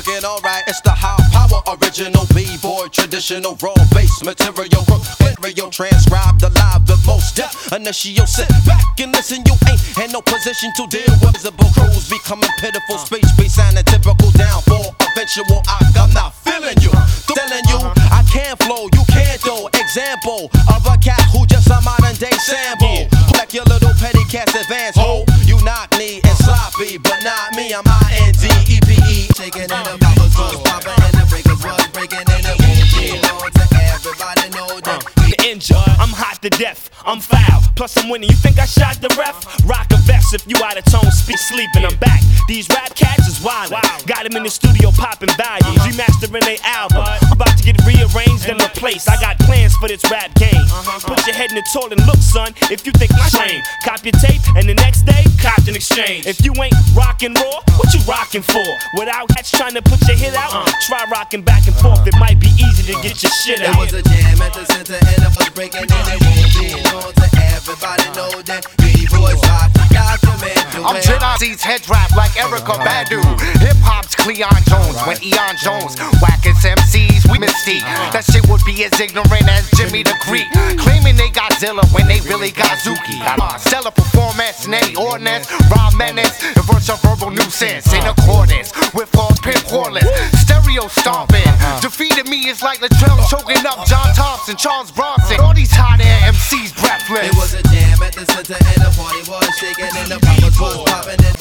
it alright. It's the high power original B-boy, traditional raw bass material. Stereo transcribed alive the most deaf. Initial sit back and listen. You ain't in no position to deal with visible crews becoming pitiful. Speech be sounding typical downfall. Eventual, I'm not feeling you. Telling you, I can't flow, you can't though. Example of a cat who just a modern day sample. Like your little petty cast advance ho. You knock me and sloppy, but not me. I'm INDEPE. Shaking in the boppers was popping and the breakers was breaking and it won't be long to everybody know that. I'm hot to death, I'm foul, plus I'm winning. You think I shot the ref? Rock a vest if you out of tone, speak sleeping. I'm back. These rap cats is wild. Got him in the studio popping values, remastering their album. I'm about to get rearranged and replaced. I got plans for this rap game. Put your head in the toilet and look, son, if you think my shame. Cop your tape and the next day, cop an exchange. If you ain't rockin' raw, what you rockin' for? Without cats trying to put your hit out, try rockin' back and forth. It might be easy to get your shit out. It was a jam at the center and it was breaking and it won't be known to everybody know that B-boys rock. I'm Jedi head rap like Erykah Badu. Hip hop's Cleon Jones when Eon Jones wackets MCs we mystique. That shit would be as ignorant as Jimmy the Greek, claiming they Godzilla when they really got Zuki. Stellar performance, nay ordinance, raw menace, the verse of verbal nuisance in accordance with all pimp horless. Stereo stomping, defeating me is like Latrell choking up John Thompson, Charles Bronson. All these hot air MCs breathless. It was a jam at the center and the party was shaking and the poppers was popping and